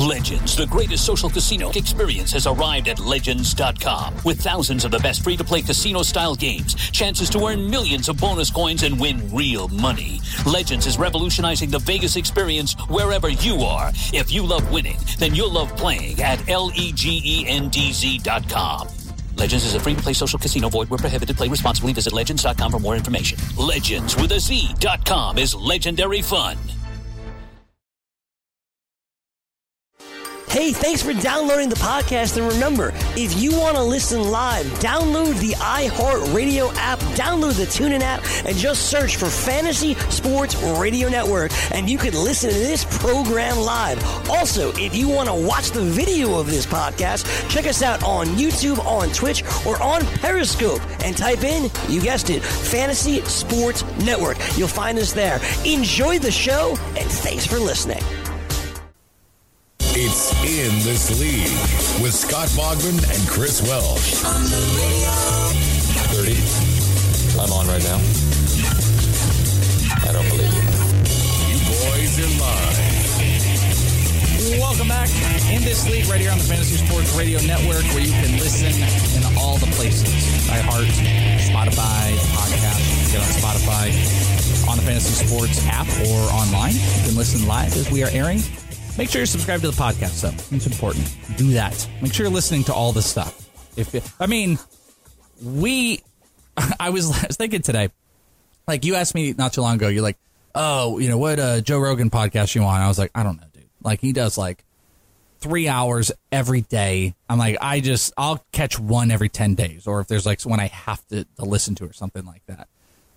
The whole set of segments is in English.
Legends, the greatest social casino experience, has arrived at Legends.com. With thousands of the best free-to-play casino-style games, chances to earn millions of bonus coins and win real money. Legends is revolutionizing the Vegas experience wherever you are. If you love winning, then you'll love playing at LEGENDZ.com. Legends is a free-to-play social casino. Void where prohibited. Play responsibly. Visit Legends.com for more information. Legends with a Z.com is legendary fun. Hey, thanks for downloading the podcast. And remember, if you want to listen live, download the iHeartRadio app, download the TuneIn app, and just search for Fantasy Sports Radio Network, and you can listen to this program live. Also, if you want to watch the video of this podcast, check us out on YouTube, on Twitch, or on Periscope, and type in, you guessed it, Fantasy Sports Network. You'll find us there. Enjoy the show, and thanks for listening. It's In This League with Scott Bogman and Chris Welsh. On the radio. 30. I'm on right now. I don't believe you. You boys are live. Welcome back. In This League right here on the Fantasy Sports Radio Network, where you can listen in all the places. iHeart, Spotify, podcast. Get on Spotify, on the Fantasy Sports app, or online. You can listen live as we are airing. Make sure you're subscribed to the podcast, though. It's important. Do that. Make sure you're listening to all this stuff. I was thinking today, like, you asked me not too long ago, you're like, oh, you know, what Joe Rogan podcast you on? I was like, I don't know, dude. Like, he does, like, 3 hours every day. I'm like, I'll catch one every 10 days, or if there's, like, one I have to listen to or something like that.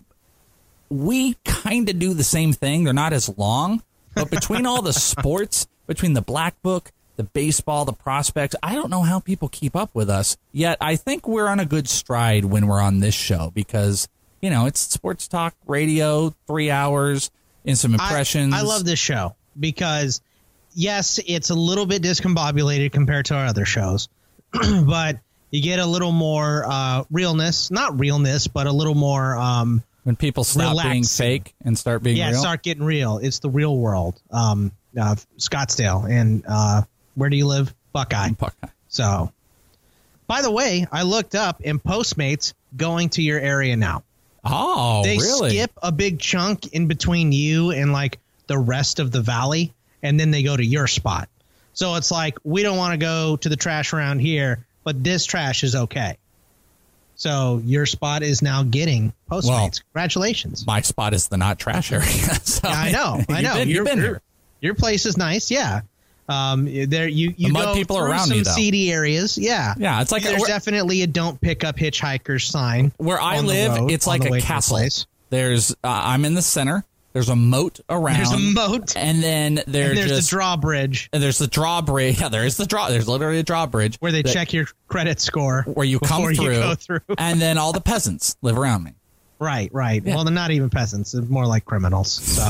We kind of do the same thing. They're not as long. But between all the sports, between the Black Book, the baseball, the prospects, I don't know how people keep up with us. Yet I think we're on a good stride when we're on this show because, you know, it's sports talk radio, 3 hours, and some impressions. I love this show because, yes, it's a little bit discombobulated compared to our other shows, but you get a little more realness. Not realness, but a little more when people stop relaxing. Being fake and start being real? Yeah, start getting real. It's the real world. Scottsdale. And where do you live? Buckeye. So, by the way, I looked up and Postmates going to your area now. Oh, they really? Skip a big chunk in between you and like the rest of the valley, and then they go to your spot. So it's like, we don't want to go to the trash around here, but this trash is okay. So your spot is now getting Postmates. Well, congratulations. My spot is the not trash area. So, yeah, I know. You've been here. Your place is nice. Yeah. There you the mud go people through around some me, though. seedy areas. Yeah. Yeah. It's like there's definitely a don't pick up hitchhikers sign. Where I live, it's like a castle. There's I'm in the center. There's a moat around. There's a moat. And then there's the drawbridge. And there's the drawbridge. Yeah, there is the draw. There's literally a drawbridge. Where they check your credit score. Where you come through. You go through. And then all the peasants live around me. Right. Yeah. Well, they're not even peasants. They're more like criminals. So.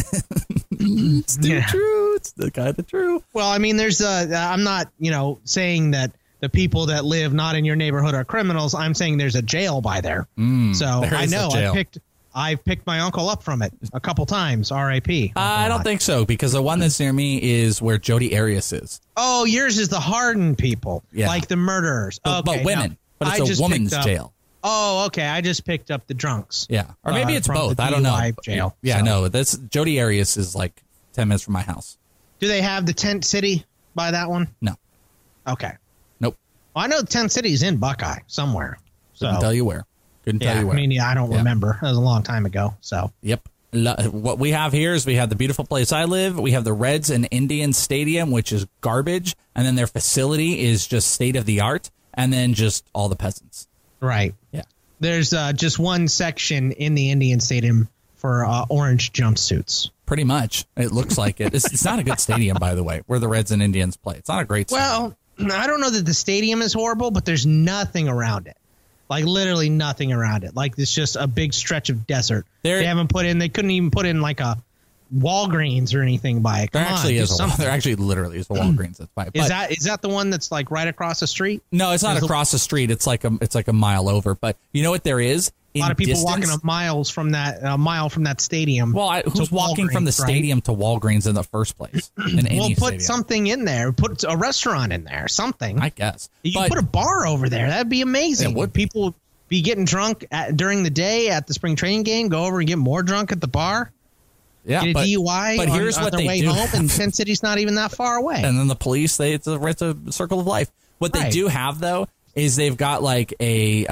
It's the true. It's the kind of true. Well, I mean, there's I'm not, saying that the people that live not in your neighborhood are criminals. I'm saying there's a jail by there. So I know I've picked my uncle up from it a couple times. R.I.P. I don't think so, because the one that's near me is where Jody Arias is. Oh, yours is the hardened people, like the murderers. Okay, but women. But it's a woman's jail. Oh, okay. I just picked up the drunks. Yeah. Or maybe it's both. I don't know. Jail. Yeah, no. That's Jody Arias is like 10 minutes from my house. Do they have the Tent City by that one? No. Okay. Nope. Well, I know Tent City's in Buckeye somewhere. Couldn't tell you where. Couldn't tell you where. I mean, I don't remember. That was a long time ago. So. Yep. What we have here is we have the beautiful place I live. We have the Reds and Indians Stadium, which is garbage. And then their facility is just state of the art. And then just all the peasants. Right. Yeah. There's just one section in the Indian Stadium for orange jumpsuits. Pretty much. It looks like it. It's not a good stadium, by the way, where the Reds and Indians play. It's not a great stadium. Well, I don't know that the stadium is horrible, but there's nothing around it. Like literally nothing around it. Like it's just a big stretch of desert. They couldn't even put in like a Walgreens or anything by it. There actually literally is a Walgreens that's by it. Is that the one that's like right across the street? No, it's not across the street. It's like a mile over. But you know what there is in a lot of people distance, walking a mile from that stadium. Well, who's walking from the stadium to Walgreens in the first place? In any put stadium? something in there. Put a restaurant in there. Something. I guess. You put a bar over there. That'd be amazing. Would people be getting drunk during the day at the spring training game? Go over and get more drunk at the bar. Yeah, get a DUI. But here's on what their they way do. home, and Penn City's not even that far away. And then the police, it's a circle of life. What they do have though is they've got like a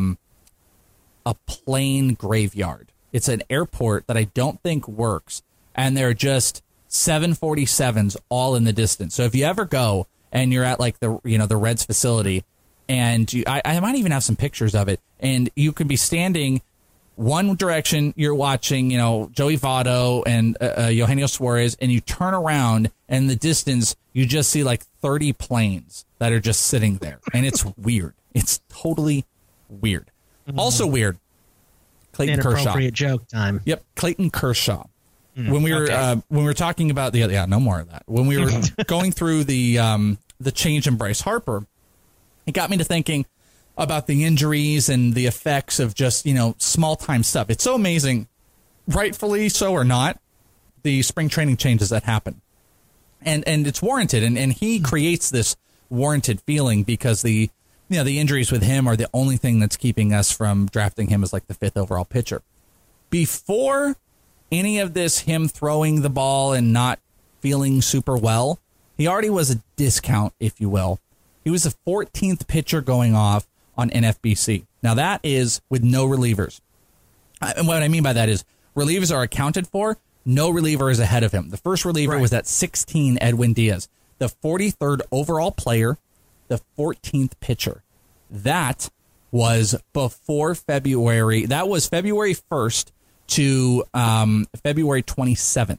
plane graveyard. It's an airport that I don't think works, and they're just 747s all in the distance. So if you ever go and you're at like the Reds facility, and I might even have some pictures of it, and you could be standing one direction, you're watching, Joey Votto and Eugenio Suarez, and you turn around, and in the distance, you just see like 30 planes that are just sitting there. And it's weird. It's totally weird. Mm-hmm. Also weird, Clayton Kershaw. Inappropriate joke time. Yep, Clayton Kershaw. When we were talking about no more of that. When we were going through the change in Bryce Harper, it got me to thinking about the injuries and the effects of just, small time stuff. It's so amazing, rightfully so or not, the spring training changes that happen. And it's warranted. And he creates this warranted feeling because the injuries with him are the only thing that's keeping us from drafting him as like the 5th overall pitcher. Before any of this, him throwing the ball and not feeling super well, he already was a discount, if you will. He was the 14th pitcher going off on NFBC. Now, that is with no relievers. And what I mean by that is relievers are accounted for. No reliever is ahead of him. The first reliever was at 16, Edwin Diaz. The 43rd overall player, the 14th pitcher. That was before February. That was February 1st to February 27th.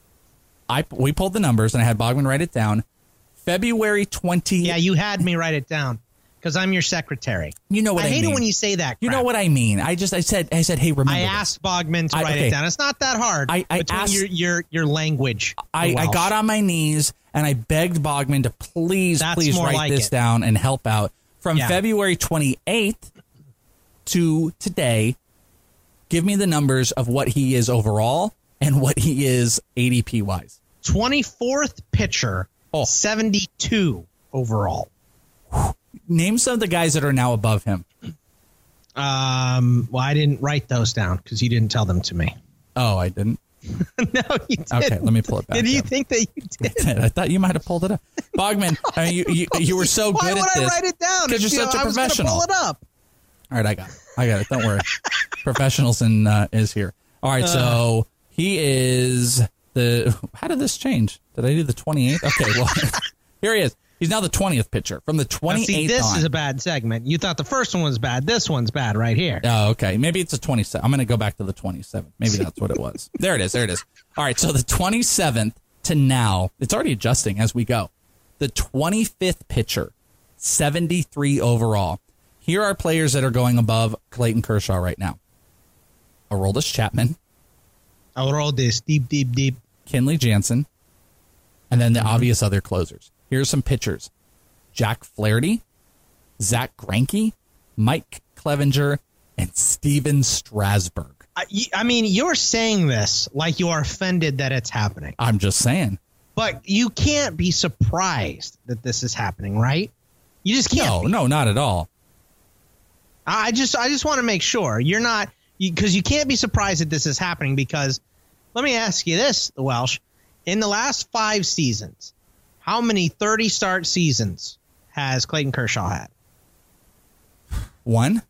We pulled the numbers, and I had Bogman write it down. February 20. Yeah, you had me write it down because I'm your secretary. You know what I mean. I hate it when you say that crap. You know what I mean. I said, hey, remember. I asked Bogman to write it down. It's not that hard. I asked your language. I got on my knees and I begged Bogman to please write this down and help out. From February 28th to today, give me the numbers of what he is overall and what he is ADP wise. 24th pitcher. 72 overall. Name some of the guys that are now above him. Well, I didn't write those down because you didn't tell them to me. Oh, I didn't? No, you didn't. Okay, let me pull it back. Did you think that you did? I thought you might have pulled it up. Bogman, I mean, you were so good at this. Why would I write it down? Because you're such a professional. I was pull it up. All right, I got it. Don't worry. Professionals is here. All right, so he is how did this change? Did I do the 28th? Okay, well, here he is. He's now the 20th pitcher from the 28th see, this is a bad segment. You thought the first one was bad. This one's bad right here. Oh, okay. Maybe it's a 27th. I'm going to go back to the 27th. Maybe that's what it was. There it is. All right, so the 27th to now, it's already adjusting as we go. The 25th pitcher, 73 overall. Here are players that are going above Clayton Kershaw right now. Aroldis Chapman. Aroldis, deep. Kenley Jansen. And then the obvious other closers. Here's some pitchers. Jack Flaherty, Zach Greinke, Mike Clevenger, and Steven Strasburg. I mean, you're saying this like you are offended that it's happening. I'm just saying. But you can't be surprised that this is happening, right? You just can't. No, not at all. I just want to make sure you're not, because you can't be surprised that this is happening because let me ask you this, the Welsh. In the last 5 seasons, how many 30-start seasons has Clayton Kershaw had? 1.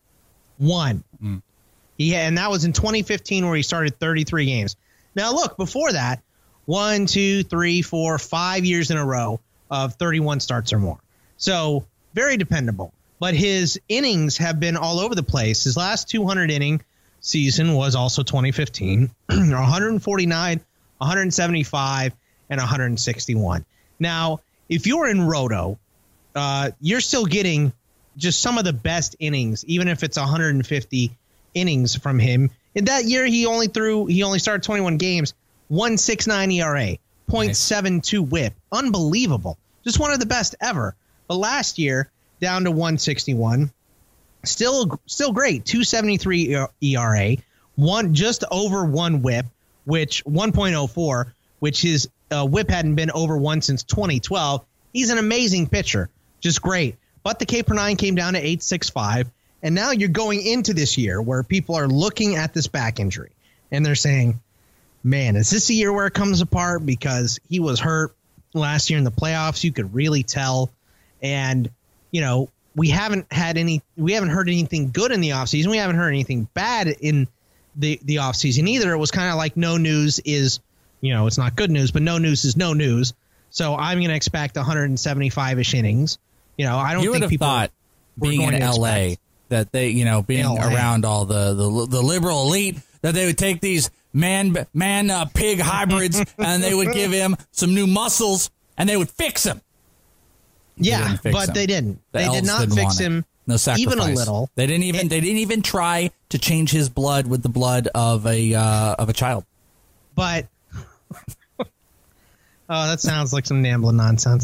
And that was in 2015 where he started 33 games. Now, look, before that, 1, 2, 3, 4, 5 years in a row of 31 starts or more. So very dependable. But his innings have been all over the place. His last 200-inning season was also 2015, 149, 175, and 161. Now, if you're in Roto, you're still getting just some of the best innings, even if it's 150 innings from him. In that year, he only started 21 games, 1.69 ERA, 0.72 WHIP. Unbelievable. Just one of the best ever. But last year, down to 161. still great. 2.73 ERA, just over 1 WHIP, which 1.04, which his WHIP hadn't been over 1 since 2012. He's an amazing pitcher, just great. But the K per 9 came down to 8.65, and now you're going into this year where people are looking at this back injury and they're saying, man, is this a year where it comes apart? Because he was hurt last year in the playoffs. You could really tell. And, we haven't heard anything good in the offseason. We haven't heard anything bad in the offseason either. It was kind of like no news is, it's not good news, but no news is no news. So I'm going to expect 175-ish innings. I don't think people thought being in LA that they, being around all the liberal elite, that they would take these man pig hybrids and they would give him some new muscles and they would fix him. Yeah, but they didn't. They did not fix him. No sacrifice. Even a little. They didn't even try to change his blood with the blood of a child. But oh, that sounds like some Nambla nonsense.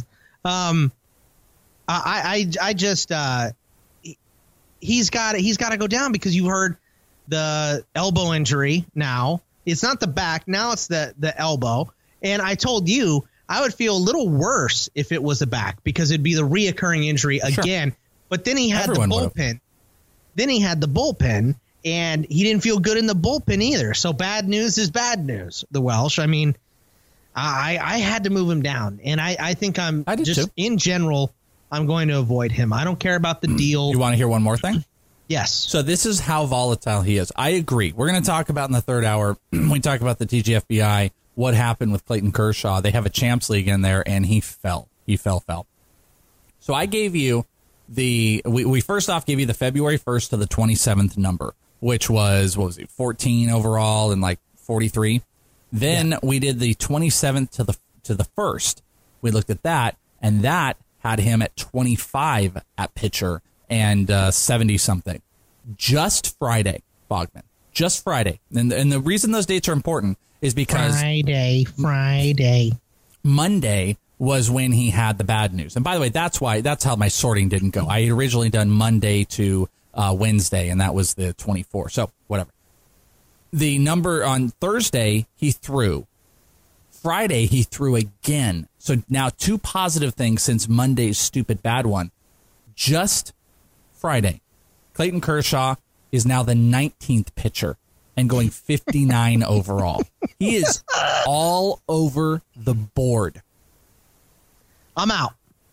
I just he's got to go down because you heard the elbow injury. Now it's not the back. Now it's the elbow. And I told you I would feel a little worse if it was the back because it'd be the reoccurring injury again. Sure. But then he had the bullpen. Then he had the bullpen, and he didn't feel good in the bullpen either. So bad news is bad news. The Welsh. I mean, I had to move him down, and I think in general, I'm going to avoid him. I don't care about the deal. You want to hear one more thing? Yes. So this is how volatile he is. I agree. We're going to talk about in the third hour. We talk about the TGFBI, what happened with Clayton Kershaw. They have a Champs League in there, and he fell. So I gave you we first off gave you the February 1st to the 27th number, which was, 14 overall and like 43. Then we did the 27th to the 1st. We looked at that, and that had him at 25 at pitcher and 70-something. Just Friday, Bogman. Just Friday. And the reason those dates are important is because Friday. Monday was when he had the bad news. And by the way, that's how my sorting didn't go. I had originally done Monday to Wednesday, and that was the 24th. So whatever. The number on Thursday, he threw. Friday, he threw again. So now 2 positive things since Monday's stupid bad one. Just Friday, Clayton Kershaw is now the 19th pitcher and going 59 overall. He is all over the board. I'm out.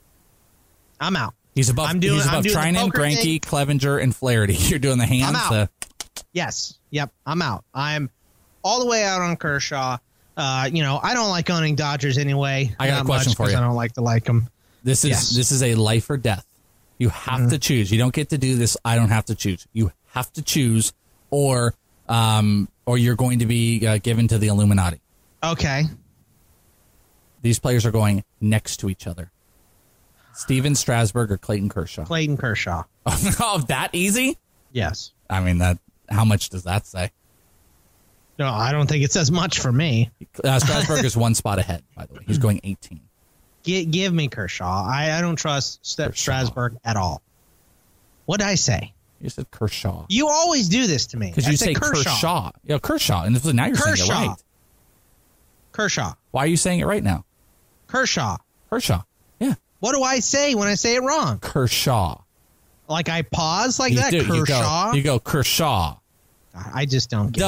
He's above Trinan, Greinke, Clevenger, and Flaherty. You're doing the hands. I'm out. Yes. Yep. I'm out. I'm all the way out on Kershaw. I don't like owning Dodgers anyway. I got a question for you. I don't like to like them. This is a life or death. You have to choose. You don't get to do this. I don't have to choose. You have to choose, or you're going to be given to the Illuminati. Okay. These players are going next to each other. Steven Strasburg or Clayton Kershaw? Clayton Kershaw. Oh, that easy? Yes. I mean, how much does that say? No, I don't think it says much for me. Strasburg is 1 spot ahead, by the way. He's going 18. Give me Kershaw. I don't trust Strasburg at all. What did I say? You said Kershaw. You always do this to me. Because you say Kershaw. Yeah, Kershaw. And now you're saying it right. Kershaw. Why are you saying it right now? Kershaw. Yeah. What do I say when I say it wrong? Kershaw. Like I pause like that? Kershaw? You go Kershaw. I just don't get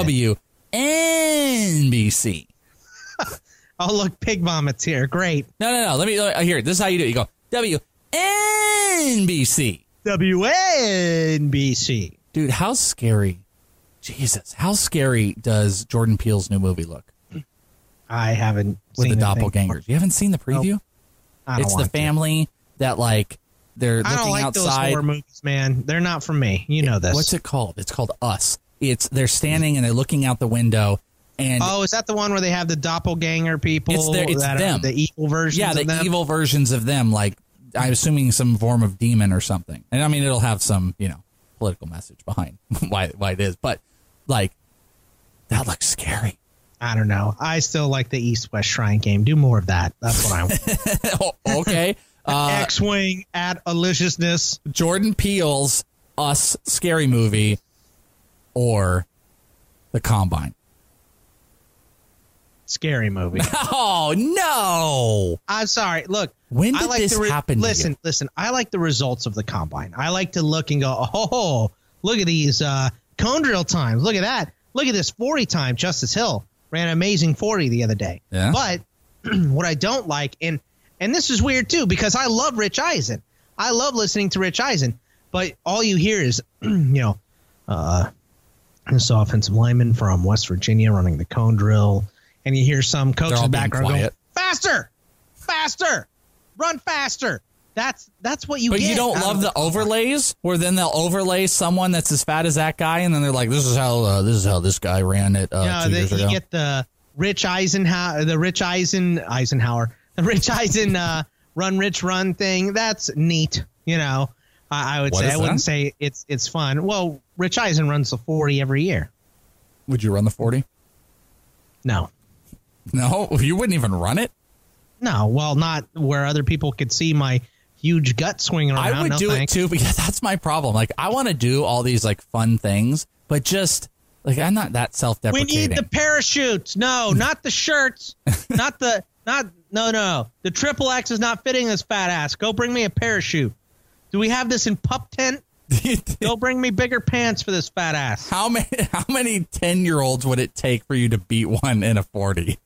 WNBC. Oh, look, pig vomits here. Great. No. Let me hear it. This is how you do it. You go WNBC. WNBC. Dude, how scary. Jesus. How scary does Jordan Peele's new movie look? I haven't with seen the doppelgangers. You haven't seen the preview? Nope. It's the family that they're looking outside. I don't like those horror movies, man. They're not for me. You know this. What's it called? It's called Us. They're standing and they're looking out the window. And is that the one where they have the doppelganger people? It's them. The evil versions. Yeah, of them? evil versions of them. Like I'm assuming some form of demon or something. And I mean, it'll have some political message behind why it is. But that looks scary. I don't know. I still like the East-West Shrine game. Do more of that. That's what I want. Okay. X-Wing at Aliciousness. Jordan Peele's Us Scary Movie or the Combine? Scary Movie. Oh, no. I'm sorry. Look. When did this happen? Listen. I like the results of the Combine. I like to look and go, oh, look at these cone drill times. Look at that. Look at this 40 time. Justice Hill ran an amazing 40 the other day. Yeah. But what I don't like, and this is weird too, because I love Rich Eisen. I love listening to Rich Eisen. But all you hear is, this offensive lineman from West Virginia running the cone drill. And you hear some coach in the background going, faster, run faster. That's what you get. But you don't love the overlays where then they'll overlay someone that's as fat as that guy. And then they're like, this is how this guy ran it 2 years ago. You get the Rich Eisen run Rich run thing. That's neat. I wouldn't say it's fun. Well, Rich Eisen runs the 40 every year. Would you run the 40? No, you wouldn't even run it. No, well, not where other people could see my huge gut swinging around. I would do it too, because that's my problem. Like, I want to do all these like fun things, but just like I'm not that self-deprecating. We need the parachutes. No, not the shirts. No. The triple X is not fitting this fat ass. Go bring me a parachute. Do we have this in pup tent? Go bring me bigger pants for this fat ass. How many 10-year-olds would it take for you to beat one in a 40?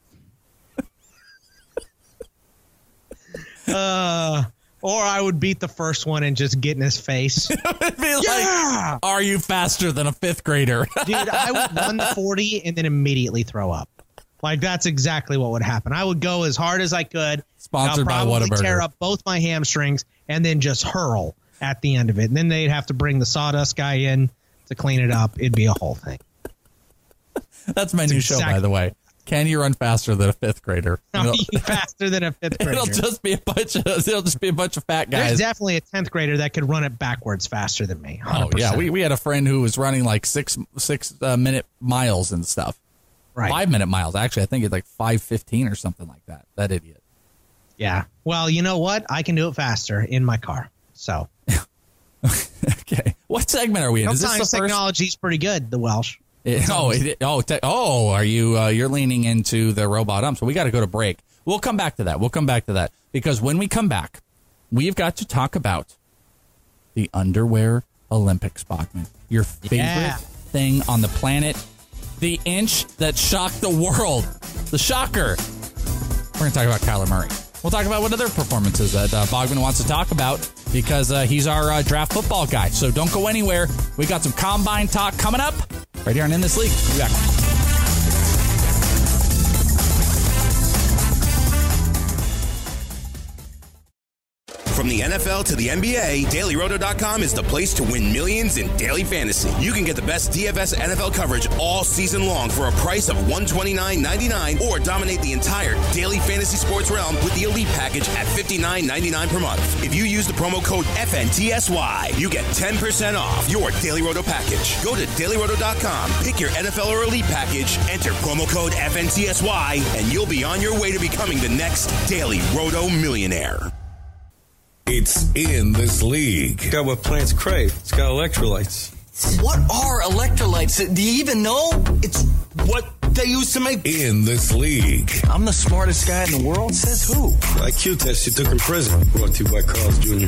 Or I would beat the first one and just get in his face. It would be like, are you faster than a fifth grader? Dude, I would run the 40 and then immediately throw up. Like, that's exactly what would happen. I would go as hard as I could. Sponsored by Whataburger. Probably tear up both my hamstrings and then just hurl at the end of it. And then they'd have to bring the sawdust guy in to clean it up. It'd be a whole thing. That's my new show, by the way. Can you run faster than a fifth grader? No, faster than a fifth grader. It'll just be a bunch of fat guys. There's definitely a 10th grader that could run it backwards faster than me. 100%. Oh yeah, we had a friend who was running like 6 minute miles and stuff. Right. 5 minute miles. Actually, I think it's like 5:15 or something like that. That idiot. Yeah. Well, you know what? I can do it faster in my car. So. Okay. What segment are we in? Sometimes is this the technology's pretty good, the Welsh. Are you? You're leaning into the robot ump. So we got to go to break. We'll come back to that. Because when we come back, we've got to talk about the underwear Olympics, Bachman. Your favorite thing on the planet, the inch that shocked the world, the shocker. We're going to talk about Kyler Murray. We'll talk about what other performances that Bogman wants to talk about, because he's our draft football guy. So don't go anywhere. We got some Combine talk coming up right here on In This League. We'll be back. From the NFL to the NBA, DailyRoto.com is the place to win millions in daily fantasy. You can get the best DFS NFL coverage all season long for a price of $129.99, or dominate the entire daily fantasy sports realm with the Elite Package at $59.99 per month. If you use the promo code FNTSY, you get 10% off your Daily Roto package. Go to DailyRoto.com, pick your NFL or Elite Package, enter promo code FNTSY, and you'll be on your way to becoming the next Daily Roto millionaire. It's In This League. It's got what plants crave. It's got electrolytes. What are electrolytes? Do you even know? It's what they used to make. In This League. I'm the smartest guy in the world. Says who? IQ test you took in prison. Brought to you by Carl's Jr.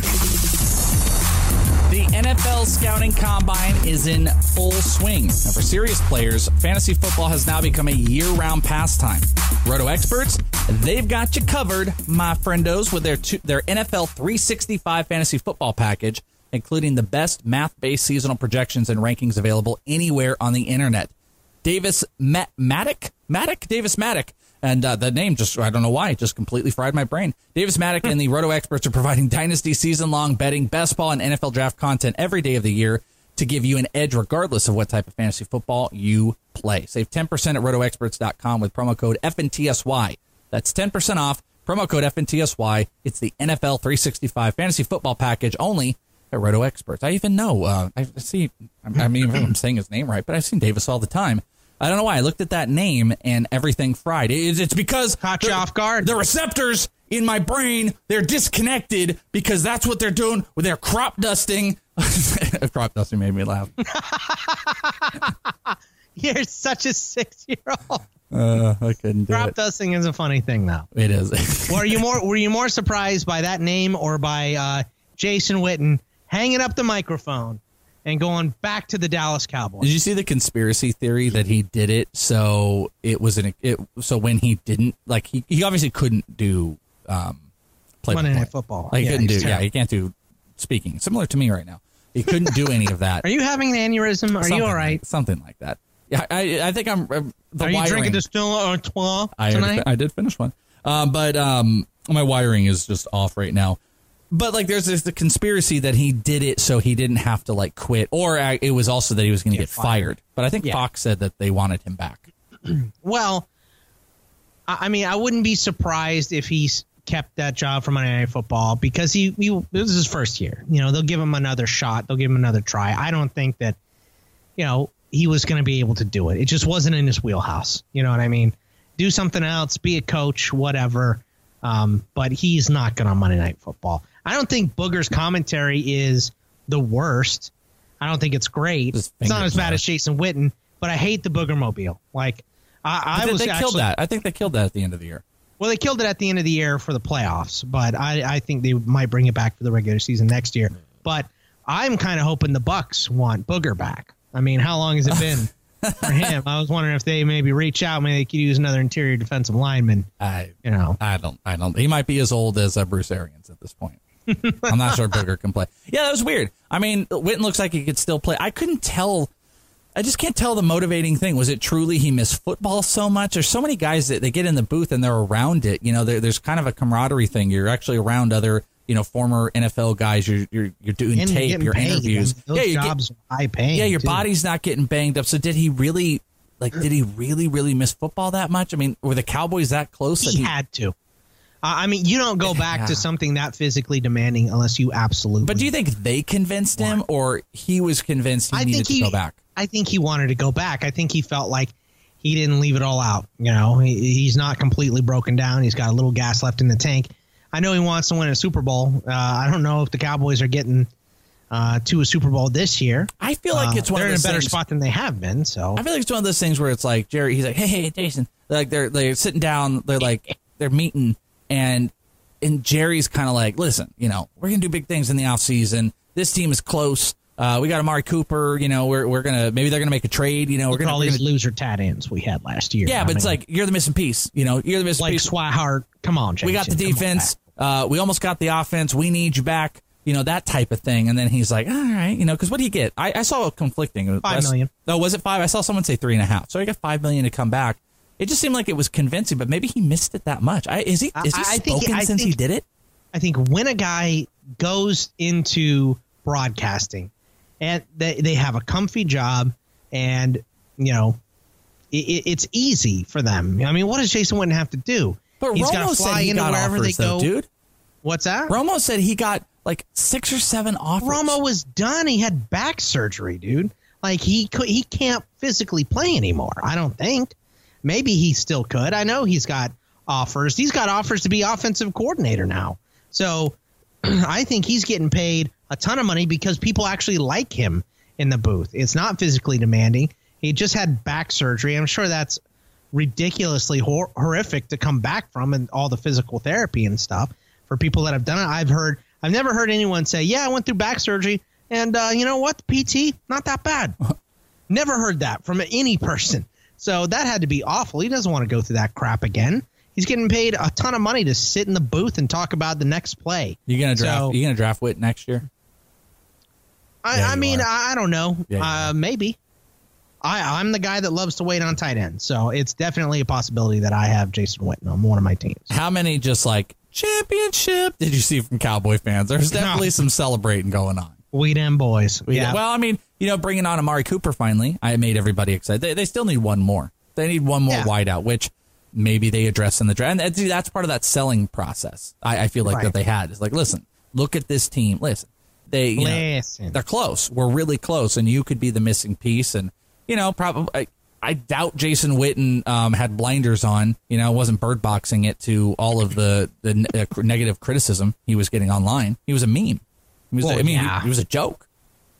The NFL Scouting Combine is in full swing. Now, for serious players, fantasy football has now become a year-round pastime. Roto experts, they've got you covered, my friendos, with their NFL 365 fantasy football package, including the best math-based seasonal projections and rankings available anywhere on the internet. Davis Mattek. And the name just, I don't know why, it just completely fried my brain. Davis Mattek and the Roto experts are providing Dynasty season-long betting, best ball, and NFL draft content every day of the year to give you an edge regardless of what type of fantasy football you play. Save 10% at rotoexperts.com with promo code FNTSY. That's 10% off, promo code FNTSY. It's the NFL 365 fantasy football package only at Roto Experts. I even know, I mean, if I'm saying his name right, but I've seen Davis all the time. I don't know why. I looked at that name and everything fried. It's because caught you off guard. The receptors in my brain, they're disconnected because that's what they're doing with their crop dusting Crop dusting made me laugh. You're such a 6-year-old. I couldn't do Crop it. dusting is a funny thing, though. It is. Were you more surprised by that name or by Jason Witten hanging up the microphone and going back to the Dallas Cowboys? Did you see the conspiracy theory that he did it so it was so when he didn't, like, he obviously couldn't do play Monday Night Football. Like, he couldn't do terrible. he can't do speaking. Similar to me right now. He couldn't do any of that. Are you having an aneurysm? Are you all right? Something like that. Yeah, I think I'm. Are you drinking Distilled Artois tonight? I did finish one, but my wiring is just off right now. But like, there's the conspiracy that he did it so he didn't have to like quit, or it was also that he was going to get fired. But I think Fox said that they wanted him back. Well, I mean, I wouldn't be surprised if he's kept that job for Monday Night Football because this is his first year. You know, they'll give him another shot. They'll give him another try. I don't think that, you know, he was going to be able to do it. It just wasn't in his wheelhouse. You know what I mean? Do something else, be a coach, whatever. But he's not going on Monday Night Football. I don't think Booger's commentary is the worst. I don't think it's great. It's not as bad as Jason Witten, but I hate the Booger Mobile. Like, they killed that. I think they killed that at the end of the year. Well, they killed it at the end of the year for the playoffs, but I think they might bring it back for the regular season next year. But I'm kind of hoping the Bucs want Booger back. I mean, how long has it been for him? I was wondering if they maybe reach out, maybe they could use another interior defensive lineman. I don't. He might be as old as Bruce Arians at this point. I'm not sure Booger can play. Yeah, that was weird. I mean, Witten looks like he could still play. I couldn't tell. I just can't tell the motivating thing. Was it truly he missed football so much? There's so many guys that they get in the booth and they're around it. You know, there's kind of a camaraderie thing. You're actually around other, you know, former NFL guys. You're doing and tape, your interviews. Those jobs are high paying. Yeah, your body's not getting banged up. So did he really miss football that much? I mean, were the Cowboys that close? He had to. I mean, you don't go back to something that physically demanding unless you absolutely. But do you think they convinced him, or he was convinced he needed to go back? I think he wanted to go back. I think he felt like he didn't leave it all out. You know, he's not completely broken down. He's got a little gas left in the tank. I know he wants to win a Super Bowl. I don't know if the Cowboys are getting to a Super Bowl this year. I feel like it's one of those they're in a better spot than they have been. So I feel like it's one of those things where it's like Jerry. He's like, hey, Jason. Like they're sitting down. They're meeting. And Jerry's kind of like, listen, you know, we're going to do big things in the offseason. This team is close. We got Amari Cooper. You know, we're going to, maybe they're going to make a trade. You know, we're going to all these loser tight ends we had last year. Yeah, but it's like, you're the missing piece. You know, you're the missing piece. Like Swihart. Come on, Jason. We got the defense. We almost got the offense. We need you back. You know, that type of thing. And then he's like, all right, you know, because what do you get? I saw it conflicting. $5 million. No, was it 5? I saw someone say 3.5. So he got $5 million to come back. It just seemed like it was convincing, but maybe he missed it that much. Is he spoken since he did it? I think when a guy goes into broadcasting and they have a comfy job and, you know, it's easy for them. I mean, what does Jason Witten have to do? But He's Romo got to fly into wherever they go. Dude. What's that? Romo said he got like 6 or 7 offers. Romo was done. He had back surgery, dude. Like he can't physically play anymore. I don't think. Maybe he still could. I know he's got offers. He's got offers to be offensive coordinator now. So I think he's getting paid a ton of money because people actually like him in the booth. It's not physically demanding. He just had back surgery. I'm sure that's ridiculously horrific to come back from, and all the physical therapy and stuff for people that have done it. I've never heard anyone say, yeah, I went through back surgery and you know what? PT, not that bad. Never heard that from any person. So that had to be awful. He doesn't want to go through that crap again. He's getting paid a ton of money to sit in the booth and talk about the next play. You gonna draft Witt next year? I mean, I don't know. Yeah, maybe. I'm the guy that loves to wait on tight ends, so it's definitely a possibility that I have Jason Witten on one of my teams. How many just like championship did you see from Cowboy fans? There's definitely some celebrating going on. We them boys. Yeah. Well, I mean, you know, bringing on Amari Cooper finally, I made everybody excited. They still need one more. They need one more wideout, which maybe they address in the draft. And that's part of that selling process. I feel like that they had. It's like, listen, look at this team. Listen, they're close. We're really close, and you could be the missing piece. And you know, probably I doubt Jason Witten had blinders on. You know, wasn't bird boxing it to all of the negative criticism he was getting online. He was a meme. He was he was a joke.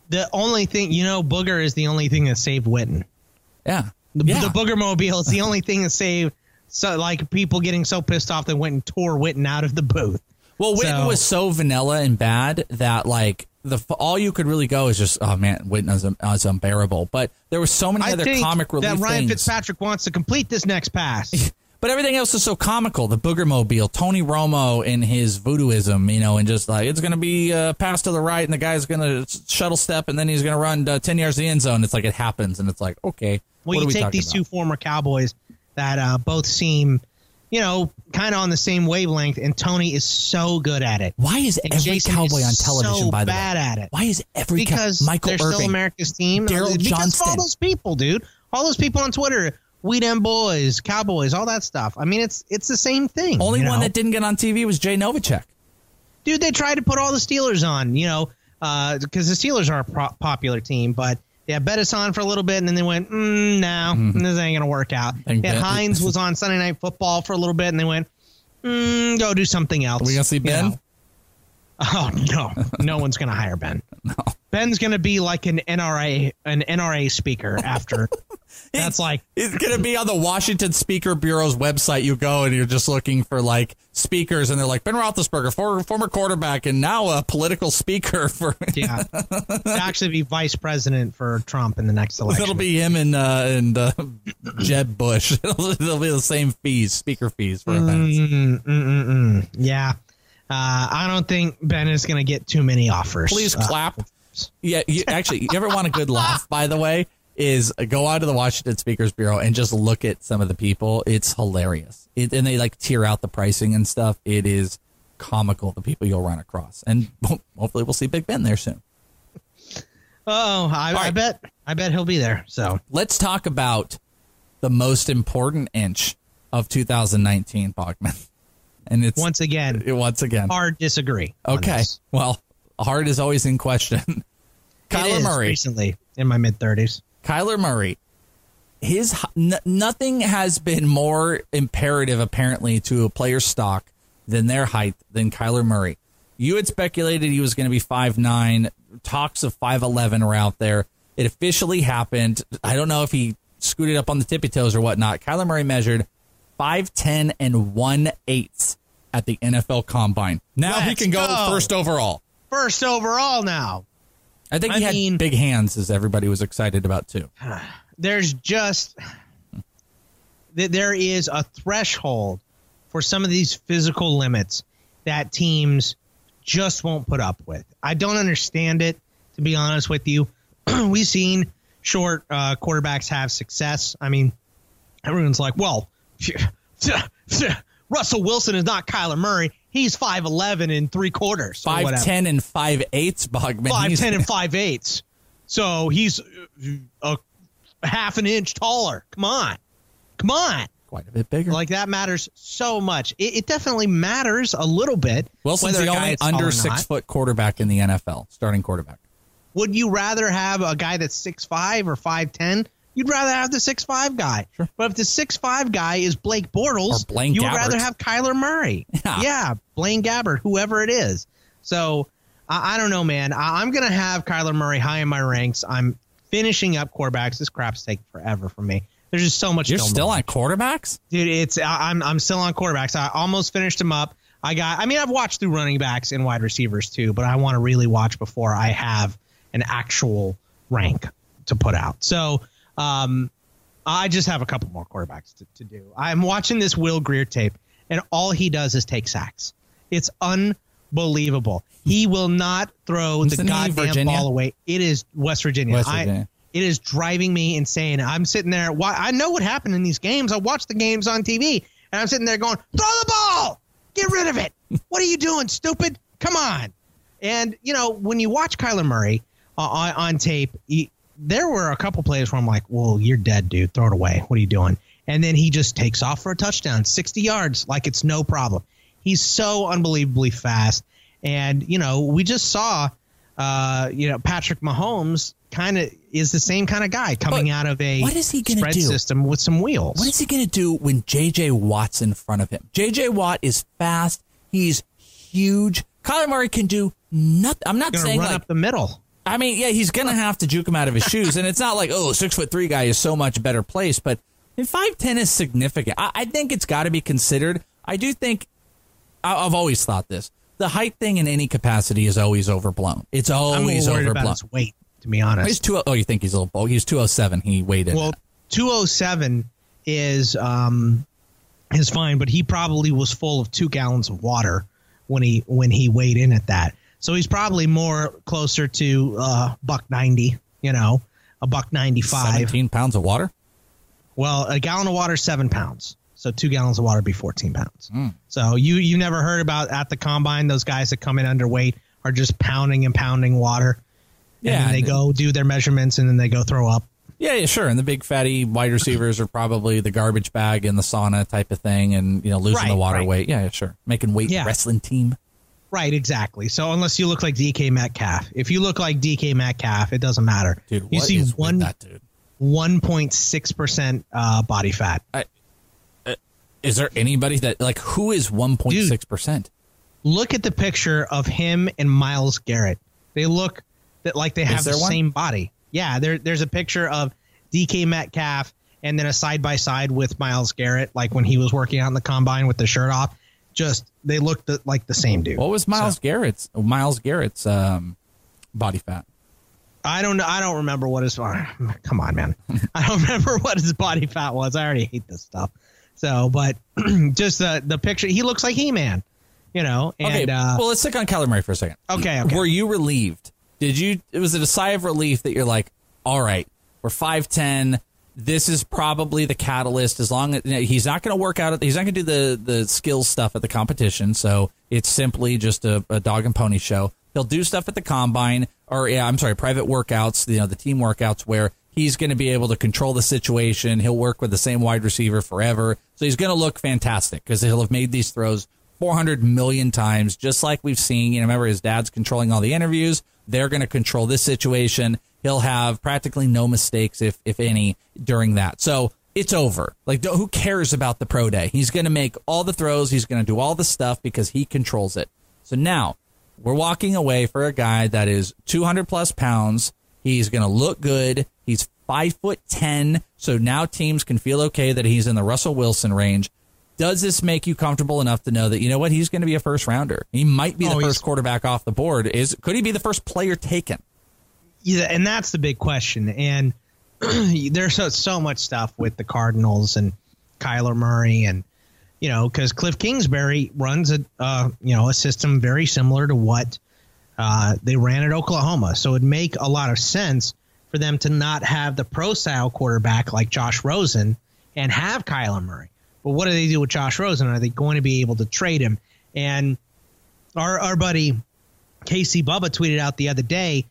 The only thing, Booger is the only thing that saved Witten. Yeah. The Booger Mobile is the only thing that saved people getting so pissed off that Witten tore Witten out of the booth. Well, Witten was so vanilla and bad that all you could really go is just, oh man, Witten is unbearable. But there were so many other comic relief things. That Ryan Fitzpatrick wants to complete this next pass. But everything else is so comical. The Booger Mobile, Tony Romo and his voodooism, and just it's going to be a pass to the right, and the guy's going to shuttle step, and then he's going to run 10 yards to the end zone. It's like it happens, and it's like, okay. Well, you take these two former Cowboys that both seem, kind of on the same wavelength, and Tony is so good at it. Why is every Cowboy on television, by the way? Bad at it. Why is every Because Michael they're Irving, still America's team. Daryl Because Johnston. of all those people, dude. All those people on Twitter. We Dem Boys, Cowboys, all that stuff. I mean, it's the same thing. Only one that didn't get on TV was Jay Novacek. Dude, they tried to put all the Steelers on, because the Steelers are a popular team, but they had Bettis on for a little bit, and then they went, no, this ain't going to work out. Hines was on Sunday Night Football for a little bit, and they went, go do something else. Are we going to see Ben? Oh, no. No one's going to hire Ben. No. Ben's going to be like an NRA speaker after. That's it's going to be on the Washington Speaker Bureau's website. You go and you're just looking for speakers, and they're like Ben Roethlisberger, former quarterback, and now a political speaker for. Yeah, to actually be vice president for Trump in the next election. It'll be him and Jeb Bush. It'll be the same speaker fees for events. Yeah, I don't think Ben is going to get too many offers. Please clap. Yeah, you ever want a good laugh, by the way, is go out to the Washington Speakers Bureau and just look at some of the people. It's hilarious. And they tier out the pricing and stuff. It is comical, the people you'll run across. And hopefully we'll see Big Ben there soon. Oh, I bet he'll be there. So let's talk about the most important inch of 2019, Bogman. And it's once again hard disagree. Okay. Well, hard is always in question. Kyler Murray. Recently in my mid-30s. Kyler Murray. Nothing has been more imperative, apparently, to a player's stock than their height than Kyler Murray. You had speculated he was going to be 5'9". Talks of 5'11" are out there. It officially happened. I don't know if he scooted up on the tippy toes or whatnot. Kyler Murray measured 5'10" and 1/8 at the NFL Combine. Now he can go first overall. First overall now. I think he had big hands, as everybody was excited about, too. There is a threshold for some of these physical limits that teams just won't put up with. I don't understand it, to be honest with you. We've seen short quarterbacks have success. I mean, everyone's like, well, Russell Wilson is not Kyler Murray. He's 5'11" and 3/4. 5'10" and 5/8, Bogman. 5'10" and 5/8. So he's a half an inch taller. Come on. Quite a bit bigger. That matters so much. It definitely matters a little bit. Wilson's the only under 6 foot quarterback in the NFL, starting quarterback. Would you rather have a guy that's 6'5" or 5'10"? You'd rather have the 6'5" guy. Sure. But if the 6'5" guy is Blake Bortles, you would rather have Kyler Murray. Yeah, Blaine Gabbert, whoever it is. So, I don't know, man. I'm going to have Kyler Murray high in my ranks. I'm finishing up quarterbacks. This crap's taking forever for me. There's just so much. You're still on quarterbacks? Dude, I'm still on quarterbacks. I almost finished them up. I've watched through running backs and wide receivers too, but I want to really watch before I have an actual rank to put out. So, I just have a couple more quarterbacks to do. I'm watching this Will Grier tape, and all he does is take sacks. It's unbelievable. He will not throw the goddamn ball away. It is West Virginia. It is driving me insane. I'm sitting there. I know what happened in these games. I watch the games on TV, and I'm sitting there going, throw the ball! Get rid of it! What are you doing, stupid? Come on. And, when you watch Kyler Murray on tape, there were a couple plays where I'm like, well, you're dead, dude. Throw it away. What are you doing? And then he just takes off for a touchdown, 60 yards, like it's no problem. He's so unbelievably fast. And, we just saw, Patrick Mahomes kind of is the same kind of guy coming out of a spread system with some wheels. What is he going to do when J.J. Watt's in front of him? J.J. Watt is fast. He's huge. Kyler Murray can do nothing. I'm not saying run up the middle. I mean, yeah, he's going to have to juke him out of his shoes. And it's not like, 6'3" guy is so much better placed. But 5'10" is significant. I think it's got to be considered. I do think, I've always thought this. The height thing in any capacity is always overblown. It's always I'm worried overblown. about his weight, to be honest. He's you think he's a little? He's 207. He weighed in. Well, 207 is fine, but he probably was full of 2 gallons of water when he weighed in at that. So he's probably more closer to $190, a $195. 17 pounds of water? Well, a gallon of water is 7 pounds. So 2 gallons of water would be 14 pounds. So you never heard about at the combine, those guys that come in underweight are just pounding and pounding water. Yeah. And then they go do their measurements and then they go throw up. Yeah, sure. And the big fatty wide receivers are probably the garbage bag in the sauna type of thing and, losing the water weight. Yeah, sure. Making weight wrestling team. Right, exactly. So unless you look like DK Metcalf. If you look like DK Metcalf, it doesn't matter. Dude, you what see is with that dude? 1.6% body fat. Is there anybody that, who is 1.6%? Look at the picture of him and Myles Garrett. They look like they have the same body. Yeah, there's a picture of DK Metcalf and then a side-by-side with Myles Garrett, like when he was working out in the combine with the shirt off. Just, they looked like the same dude. What was Myles Garrett's body fat? I don't remember what his, come on, man. I don't remember what his body fat was. I already hate this stuff. So, but just the picture, he looks like He-Man, And, okay, well, let's stick on Kyler Murray for a second. Okay. Were you relieved? Was it a sigh of relief that you're like, all right, we're 5'10", this is probably the catalyst. As long as he's not going to work out, he's not going to do the skills stuff at the competition. So it's simply just a dog and pony show. He'll do stuff at the combine private workouts, the team workouts where he's going to be able to control the situation. He'll work with the same wide receiver forever. So he's going to look fantastic because he'll have made these throws 400 million times, just like we've seen. Remember his dad's controlling all the interviews. They're going to control this situation. He'll have practically no mistakes, if any, during that. So it's over. Who cares about the pro day? He's going to make all the throws. He's going to do all the stuff because he controls it. So now we're walking away for a guy that is 200-plus pounds. He's going to look good. He's 5'10", so now teams can feel okay that he's in the Russell Wilson range. Does this make you comfortable enough to know that, he's going to be a first-rounder? He might be the first quarterback off the board. Could he be the first player taken? Yeah, and that's the big question. And there's so much stuff with the Cardinals and Kyler Murray and, because Cliff Kingsbury runs a system very similar to what they ran at Oklahoma. So it'd make a lot of sense for them to not have the pro-style quarterback like Josh Rosen and have Kyler Murray. But what do they do with Josh Rosen? Are they going to be able to trade him? And our buddy Casey Bubba tweeted out the other day,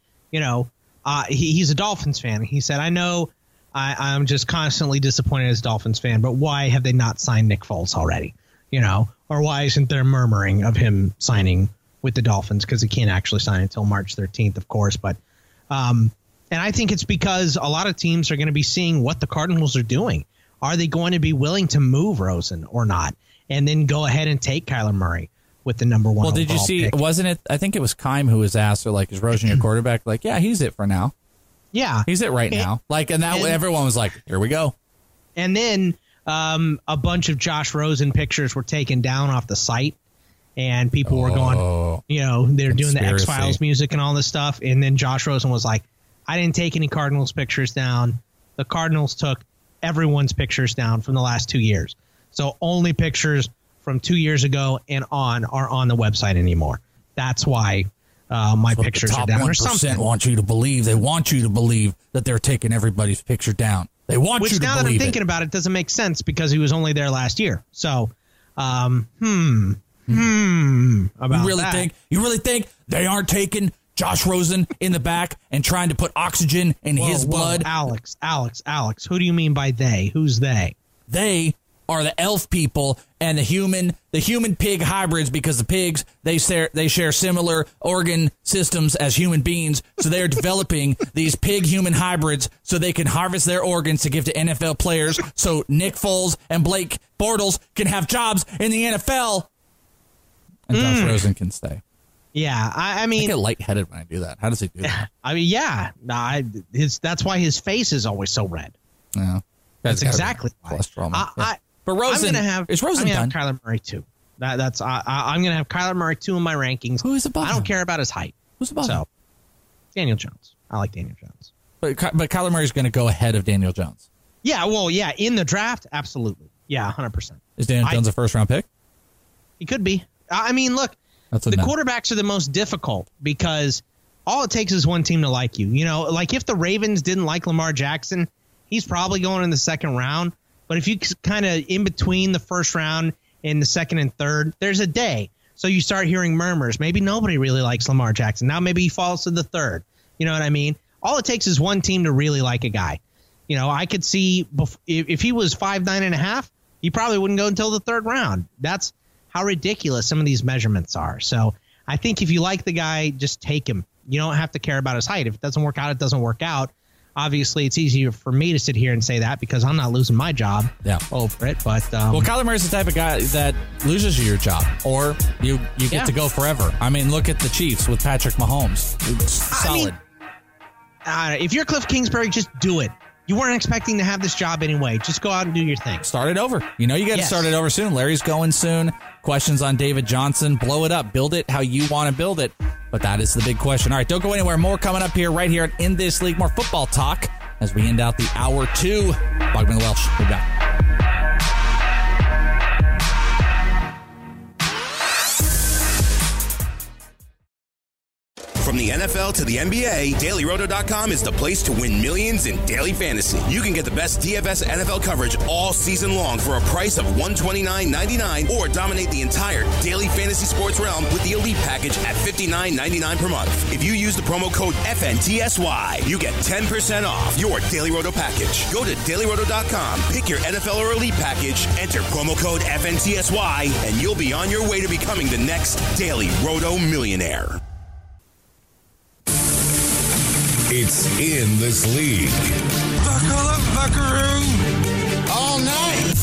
he's a Dolphins fan. He said, I know I'm just constantly disappointed as a Dolphins fan, but why have they not signed Nick Foles already? Or why isn't there murmuring of him signing with the Dolphins? Because he can't actually sign until March 13th, of course. But and I think it's because a lot of teams are going to be seeing what the Cardinals are doing. Are they going to be willing to move Rosen or not? And then go ahead and take Kyler Murray with the number one. Well, did you see, wasn't it, I think it was Keim who was asked, is Rosen your quarterback? Yeah, he's it for now. Yeah. He's it right now. Everyone was like, here we go. And then a bunch of Josh Rosen pictures were taken down off the site. And people were going, they're doing the X-Files music and all this stuff. And then Josh Rosen was like, I didn't take any Cardinals pictures down. The Cardinals took everyone's pictures down from the last 2 years. So only pictures from 2 years ago and on are on the website anymore. That's why my pictures are down or something. Want you to believe. They want you to believe that they're taking everybody's picture down. They want you to believe it. Which now that I'm thinking about it doesn't make sense because he was only there last year. So, about you really think they aren't taking Josh Rosen in the back and trying to put oxygen in his blood? Alex, who do you mean by they? Who's they? They are the elf people and the human pig hybrids, because the pigs, they share similar organ systems as human beings. So they're developing these pig human hybrids so they can harvest their organs to give to NFL players. So Nick Foles and Blake Bortles can have jobs in the NFL. And Josh Rosen can stay. Yeah, I mean, I get lightheaded when I do that. How does he do that? I mean, yeah, that's why his face is always so red. Yeah, that's exactly why. Cholesterol. But Rosen, is Rosen done? Kyler Murray too. I'm going to have Kyler Murray 2 in my rankings. Who is above him? I don't care about his height. Who's above him? Daniel Jones. I like Daniel Jones. But Kyler Murray's going to go ahead of Daniel Jones. Yeah, well, yeah, in the draft, absolutely. Yeah, 100%. Is Daniel Jones a first-round pick? He could be. I mean, look, the quarterbacks are the most difficult because all it takes is one team to like you. You know, like if the Ravens didn't like Lamar Jackson, he's probably going in the second round. But if you kind of in between the first round and the second and third, there's a day. So you start hearing murmurs. Maybe nobody really likes Lamar Jackson. Now maybe he falls to the third. You know what I mean? All it takes is one team to really like a guy. You know, I could see if he was 5'9.5", he probably wouldn't go until the third round. That's how ridiculous some of these measurements are. So I think if you like the guy, just take him. You don't have to care about his height. If it doesn't work out, it doesn't work out. Obviously, it's easier for me to sit here and say that because I'm not losing my job over it. But well, Kyler Murray's the type of guy that loses you your job, or you get to go forever. I mean, look at the Chiefs with Patrick Mahomes. It's solid. If you're Cliff Kingsbury, just do it. You weren't expecting to have this job anyway. Just go out and do your thing. Start it over. You know you got to start it over soon. Larry's going soon. Questions on David Johnson. Blow it up. Build it how you want to build it. But that is the big question. All right, don't go anywhere. More coming up here, right here In This League. More football talk as we end out the hour 2. Bogman and Welsh. We're back. From the NFL to the NBA, DailyRoto.com is the place to win millions in daily fantasy. You can get the best DFS NFL coverage all season long for a price of $129.99 or dominate the entire daily fantasy sports realm with the Elite Package at $59.99 per month. If you use the promo code FNTSY, you get 10% off your Daily Roto package. Go to DailyRoto.com, pick your NFL or Elite Package, enter promo code FNTSY, and you'll be on your way to becoming the next Daily Roto millionaire. It's In This League. Buckle up, buckaroo. All night.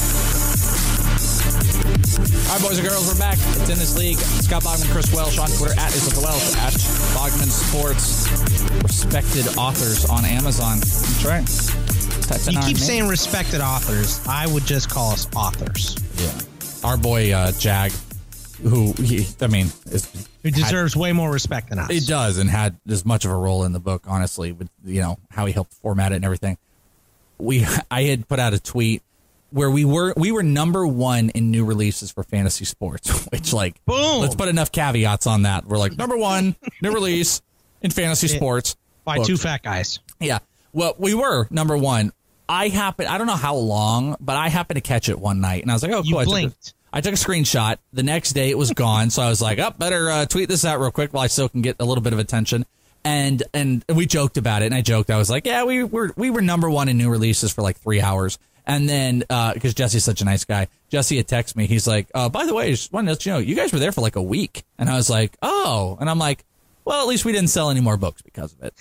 All right, boys and girls, we're back. It's In This League. Scott Bogman, Chris Welsh on Twitter, @IsWelsh, @Bogman Sports. Respected authors on Amazon. That's right. You keep saying respected authors. I would just call us authors. Yeah. Our boy, Jag, who deserves way more respect than us. He does, and had as much of a role in the book, honestly, with how he helped format it and everything. I had put out a tweet where we were number 1 in new releases for fantasy sports, which boom. Let's put enough caveats on that. We're like number 1 new release in fantasy sports by books. 2 fat guys. Yeah. Well, we were number 1. I don't know how long, but I happened to catch it one night, and I was like, oh, cool. You blinked. I took a screenshot. The next day it was gone. So I was like, better tweet this out real quick while I still can get a little bit of attention. And we joked about it. And I joked. I was like, yeah, we were number 1 in new releases for 3 hours. And then, because Jesse's such a nice guy, Jesse had texted me. He's like, by the way, just wanted to let you know, you guys were there for a week. And I was like, oh. And I'm like, well, at least we didn't sell any more books because of it.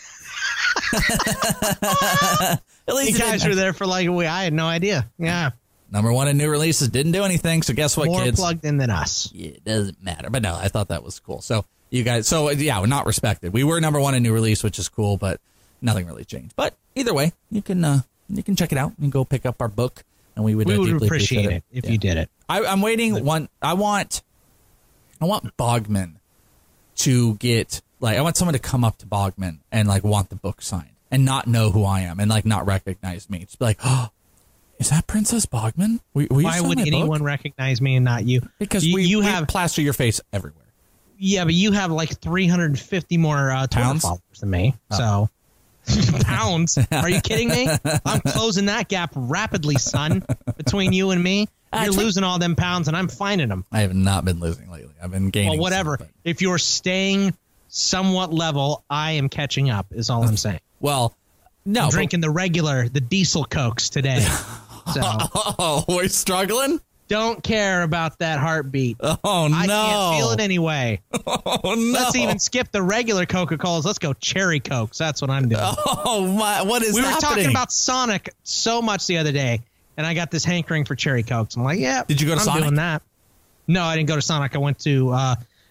At least you guys were there for a week. I had no idea. Yeah. Number 1 in new releases, didn't do anything. So guess what, More kids? More plugged in than us. Yeah, it doesn't matter. But no, I thought that was cool. So you guys, we're not respected. We were number 1 in new release, which is cool, but nothing really changed. But either way, you can check it out and go pick up our book, and we would deeply appreciate it if you did it. I'm waiting. I want Bogman to get I want someone to come up to Bogman and want the book signed and not know who I am and not recognize me. Just be like, oh. Is that Princess Bogman? Why would anyone recognize me and not you? Because you have plaster your face everywhere. Yeah, but you have 350 more Twitter followers than me. Oh. So pounds? Are you kidding me? I'm closing that gap rapidly, son. Between you and me, you're losing all them pounds, and I'm finding them. I have not been losing lately. I've been gaining. Well, whatever. If you're staying somewhat level, I am catching up. Is all I'm saying. Well, no, I'm drinking the diesel Cokes today. So. Oh, we're struggling? Don't care about that heartbeat. Oh, no. I can't feel it anyway. Oh, no. Let's even skip the regular Coca-Colas. Let's go cherry Cokes. That's what I'm doing. Oh, my. What is happening? We were talking about Sonic so much the other day, and I got this hankering for cherry Cokes. I'm like, yeah. Did you go to Sonic? I'm doing that. No, I didn't go to Sonic. I went to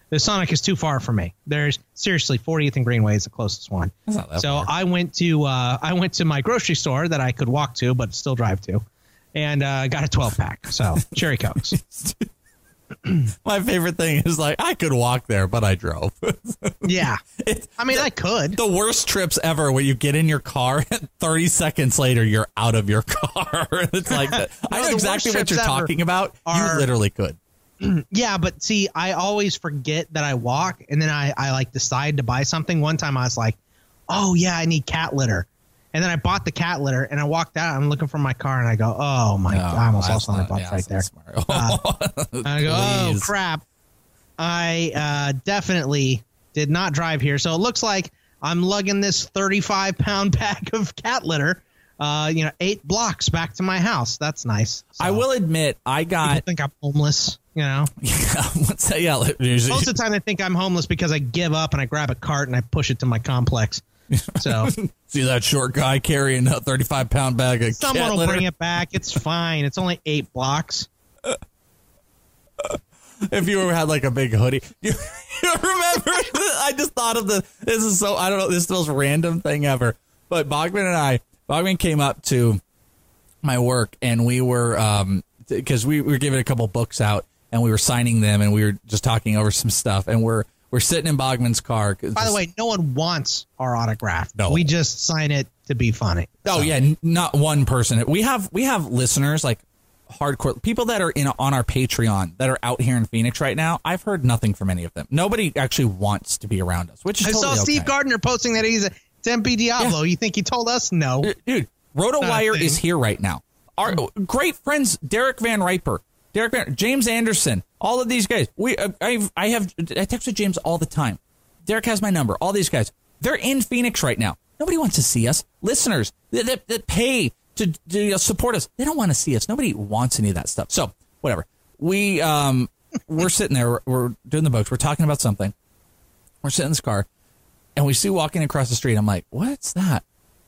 The Sonic is too far for me. There's seriously 40th and Greenway is the closest one. That's not that so far. I went to my grocery store that I could walk to, but still drive to, and got a 12-pack. So Cherry Cokes. My favorite thing is like I could walk there, but I drove. Yeah, I could. The worst trips ever when you get in your car and 30 seconds later you're out of your car. It's like that. I know exactly what you're talking about. You literally could. Yeah, but see, I always forget that I walk, and then I like decide to buy something. One time I was like, oh yeah, I need cat litter. And then I bought the cat litter, and I walked out. I'm looking for my car, and I go, "Oh my God!" I almost lost $100 right there. I go, "Oh crap!" I definitely did not drive here, so it looks like I'm lugging this 35-pound bag of cat litter, 8 blocks back to my house. That's nice. So, I will admit, I think I'm homeless. Yeah, most of the time I think I'm homeless because I give up and I grab a cart and I push it to my complex. So see that short guy carrying a 35-pound bag of someone cat will litter? bring it back. It's fine. It's only 8 blocks. If you ever had like a big hoodie, you remember? I just thought of this is so, I don't know, this is the most random thing ever. But Bogman came up to my work, and we were, because we were giving a couple books out, and we were signing them, and we were just talking over some stuff, and we're sitting in Bogman's car. By the way, no one wants our autograph. No. We just sign it to be funny. Oh, yeah, not one person. We have listeners, like hardcore people that are on our Patreon that are out here in Phoenix right now. I've heard nothing from any of them. Nobody actually wants to be around us, which is totally I saw Steve Gardner posting that he's a Tempe Diablo. Yeah. You think he told us? No. Dude, RotoWire is here right now. Our great friends, Derek Van Riper, James Anderson, all of these guys. I text with James all the time. Derek has my number. All these guys, they're in Phoenix right now. Nobody wants to see us. Listeners that pay to support us, they don't want to see us. Nobody wants any of that stuff. So whatever. We're sitting there. We're doing the books. We're talking about something. We're sitting in this car, and we see walking across the street. I'm like, what's that?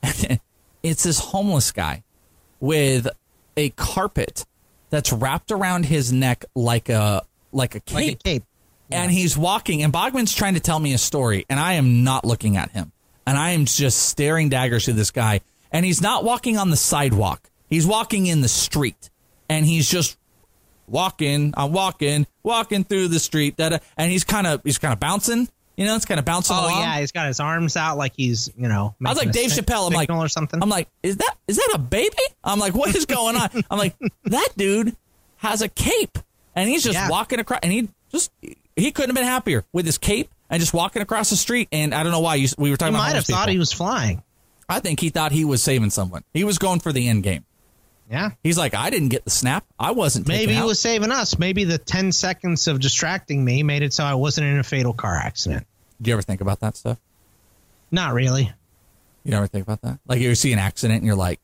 It's this homeless guy with a carpet that's wrapped around his neck like a cape. Like a cape. And he's walking, and Bogman's trying to tell me a story, and I am not looking at him. And I am just staring daggers at this guy. And he's not walking on the sidewalk. He's walking in the street. And he's just walking through the street. And he's kind of bouncing. It's kind of bouncing along. Oh, yeah, he's got his arms out like he's, I was like Dave Chappelle. I'm like, or something. I'm like, is that a baby? I'm like, what is going on? I'm like, that dude has a cape, and he's just walking across, and he couldn't have been happier with his cape and just walking across the street. And I don't know why we were talking about. He might have thought he was flying. I think he thought he was saving someone. He was going for the end game. Yeah. He's like, I didn't get the snap. I wasn't. Maybe he was saving us. Maybe the 10 seconds of distracting me made it so I wasn't in a fatal car accident. Do you ever think about that stuff? Not really. You never think about that? Like you see an accident and you're like,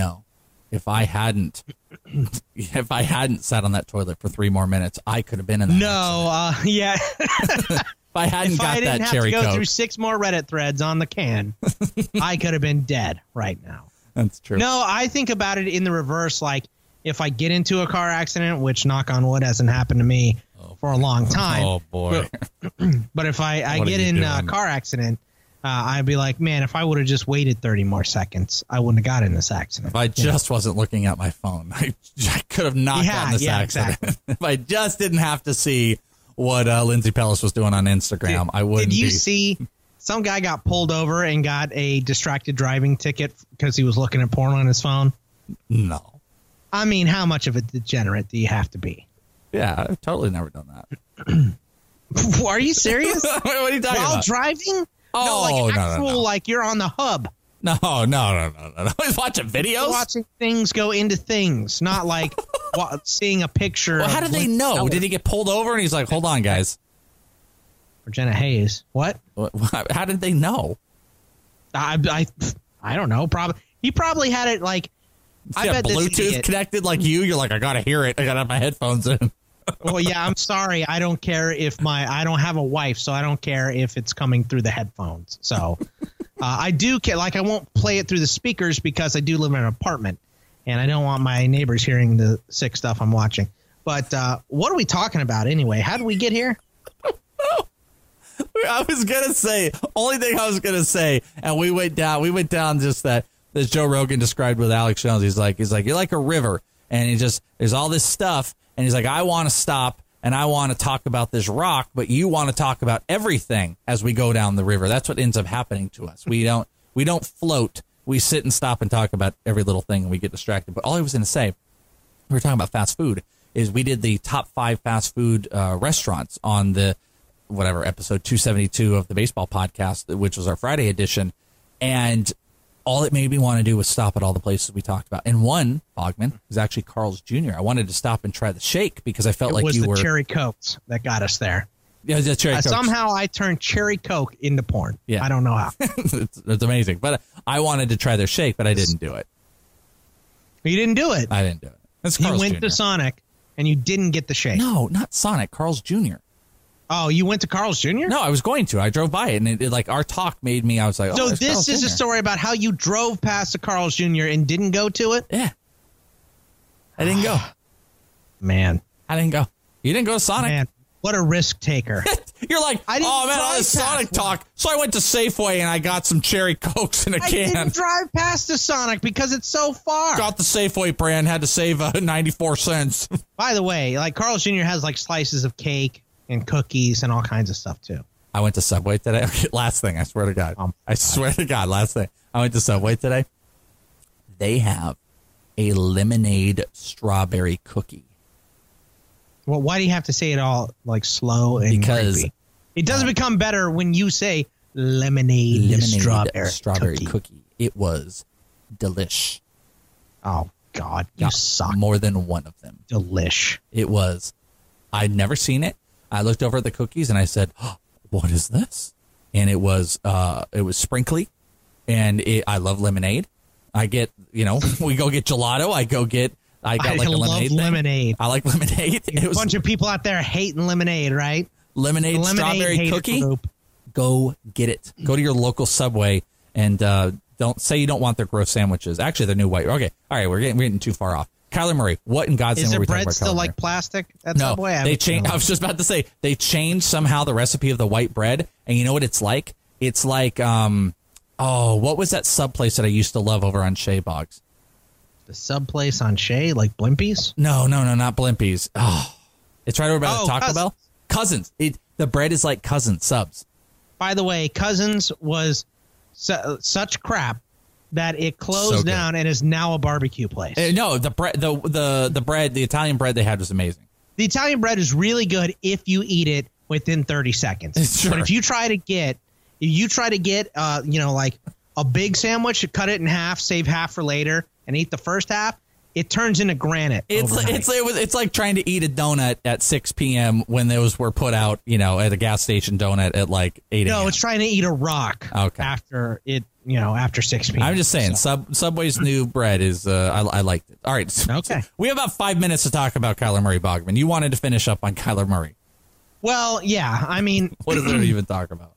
if I hadn't sat on that toilet for 3 more minutes, I could have been in that accident. Yeah. If I hadn't got that cherry Coke. If I didn't have to go Coke through 6 more Reddit threads on the can, I could have been dead right now. That's true. No, I think about it in the reverse. Like if I get into a car accident, which knock on wood hasn't happened to me for a long time. Oh boy! But if I get in a car accident, I'd be like, man, if I would have just waited 30 more seconds, I wouldn't have got in this accident. If I just wasn't looking at my phone, I could have not gotten this accident. Exactly. If I just didn't have to see what Lindsay Pellis was doing on Instagram, I wouldn't. Did you see? Some guy got pulled over and got a distracted driving ticket because he was looking at porn on his phone? No. I mean, how much of a degenerate do you have to be? Yeah, I've totally never done that. Are you serious? What are you talking While about? driving? Oh, no. Like you're on the hub. No. He's watching videos? Watching things go into things, not like seeing a picture. Well, how did they know? Did he get pulled over and he's like, hold on, guys? Jenna Hayes. What? How did they know? I don't know. He probably had it like. I bet Bluetooth connected like you. You're like, I gotta hear it. I gotta have my headphones in. Well, yeah. I'm sorry. I don't care if I don't have a wife, so I don't care if it's coming through the headphones. So I do care. Like I won't play it through the speakers because I do live in an apartment, and I don't want my neighbors hearing the sick stuff I'm watching. But what are we talking about anyway? How did we get here? I was gonna say, and we went down just that Joe Rogan described with Alex Jones. He's like, you're like a river, and there's all this stuff, and he's like, I want to stop and I want to talk about this rock, but you want to talk about everything as we go down the river. That's what ends up happening to us. We don't float. We sit and stop and talk about every little thing, and we get distracted. But all I was going to say, we were talking about fast food, is we did the top 5 fast food restaurants on the episode 272 of the baseball podcast, which was our Friday edition, and all it made me want to do was stop at all the places we talked about. And one, Bogman, was actually Carl's Jr. I wanted to stop and try the shake because I felt like you were... It was the cherry Cokes that got us there. Yeah, the cherry Cokes. Somehow I turned cherry Coke into porn. Yeah. I don't know how. it's amazing. But I wanted to try their shake, but I didn't do it. You didn't do it? I didn't do it. That's Carl's You went Jr. to Sonic, and you didn't get the shake. No, not Sonic. Carl's Jr. Oh, you went to Carl's Jr.? No, I was going to. I drove by it, and it like our talk made me. I was like, oh, so this this is a story about how you drove past the Carl's Jr. and didn't go to it? Yeah, I didn't go. Man, I didn't go. You didn't go to Sonic. Man, what a risk taker. You're like, oh man, all this Sonic talk. So I went to Safeway and I got some cherry Cokes in a can. I didn't drive past the Sonic because it's so far. Got the Safeway brand. Had to save 94 cents. By the way, like Carl's Jr. has like slices of cake and cookies and all kinds of stuff too. I went to Subway today. Last thing, I swear to God. Last thing. I went to Subway today. They have a lemonade strawberry cookie. Well, why do you have to say it all like slow and creepy? It doesn't become better when you say lemonade strawberry cookie. It was delish. Oh, God. You suck. More than one of them. Delish. It was. I'd never seen it. I looked over at the cookies and I said, oh, what is this? And it was sprinkly. And I love lemonade. I get, we go get gelato. I got like a lemonade. I like lemonade. A bunch of people out there hating lemonade, right? Lemonade strawberry cookie. Go get it. Go to your local Subway and don't say you don't want their gross sandwiches. Actually, they're new white. Okay. All right. We're getting too far off. Kyler Murray. What in God's name are we talking about? Is the bread still like plastic at no, Subway? They changed. I was just about to say they changed somehow the recipe of the white bread. And you know what it's like? It's like, what was that sub place that I used to love over on Shea Boggs? The sub place on Shea, like Blimpies? No, not Blimpies. Oh, it's right over by the Taco Bell. Cousins. The bread is like Cousins subs. By the way, Cousins was such crap that it closed down and is now a barbecue place. No, the bread, the bread, the Italian bread they had was amazing. The Italian bread is really good if you eat it within 30 seconds. Sure. But if you try to get, like a big sandwich, cut it in half, save half for later, and eat the first half, it turns into granite. It's like trying to eat a donut at 6 p.m. when those were put out, at a gas station donut at like 8 a.m. No, it's trying to eat a rock after it, after 6 p.m. I'm just saying, Subway's new bread is, I liked it. All right. So we have about 5 minutes to talk about Kyler Murray, Bogman. You wanted to finish up on Kyler Murray. Well, yeah. I mean, what is there to even talk about?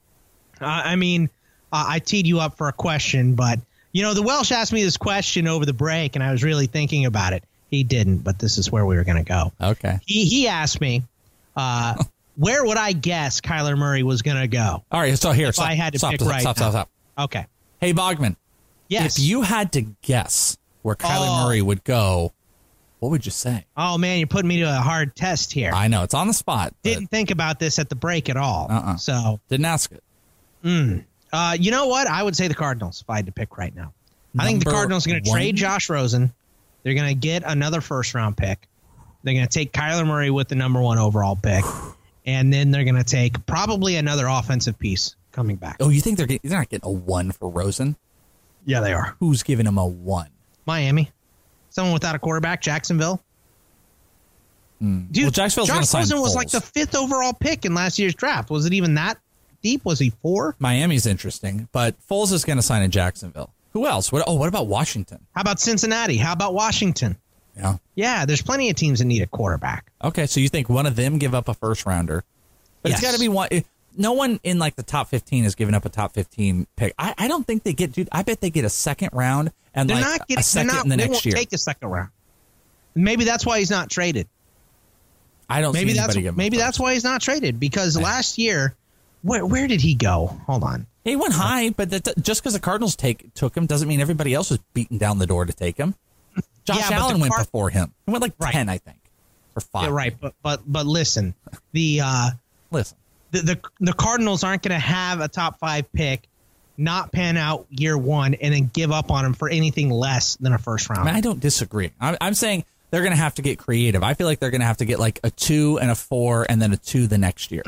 I teed you up for a question, but the Welsh asked me this question over the break, and I was really thinking about it. He didn't, but this is where we were going to go. Okay. He asked me, where would I guess Kyler Murray was going to go? All right, so here, I had to pick right now. Stop. Okay. Hey, Bogman. Yes. If you had to guess where Kyler Murray would go, what would you say? Oh, man, you're putting me to a hard test here. I know. It's on the spot. Didn't think about this at the break at all. So didn't ask it. You know what? I would say the Cardinals if I had to pick right now. I think the Cardinals are going to trade Josh Rosen. They're going to get another first-round pick. They're going to take Kyler Murray with the number 1 overall pick. And then they're going to take probably another offensive piece coming back. Oh, you think they're not getting a 1 for Rosen? Yeah, they are. Who's giving him a 1? Miami. Someone without a quarterback, Jacksonville. Dude, well, Jacksonville's Josh Rosen was Foles. like the 5th overall pick in last year's draft. Was it even that deep? Was he 4? Miami's interesting, but Foles is going to sign in Jacksonville. Who else? What about Washington? How about Cincinnati? How about Washington? Yeah. Yeah, there's plenty of teams that need a quarterback. Okay, so you think one of them give up a first rounder. But It's got to be one. No one in like the top 15 has given up a top 15 pick. I don't think they get, dude. I bet they get a second round and they're like a second in the next year. They won't take a second round. Maybe that's why he's not traded. I don't see anybody give him Maybe that's why he's not traded, because last year Where did he go? Hold on. He went high, but just because the Cardinals took him doesn't mean everybody else was beating down the door to take him. Josh Allen went before him. He went like 10, I think, or 5. Yeah, right. But listen, the Cardinals aren't going to have a top 5 pick, not pan out year one, and then give up on him for anything less than a first round. I mean, I don't disagree. I'm saying they're going to have to get creative. I feel like they're going to have to get like a 2 and a 4 and then a 2 the next year.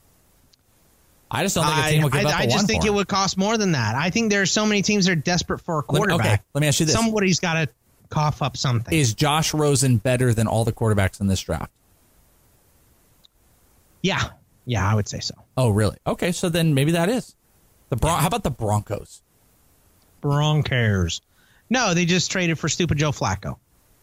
I just don't think a team will give up a 1 I just think it would cost more than that. I think there's so many teams that are desperate for a quarterback. Let me ask you this. Somebody's got to cough up something. Is Josh Rosen better than all the quarterbacks in this draft? Yeah, I would say so. Oh, really? Okay, so then maybe that is. How about the Broncos? Broncos. No, they just traded for stupid Joe Flacco.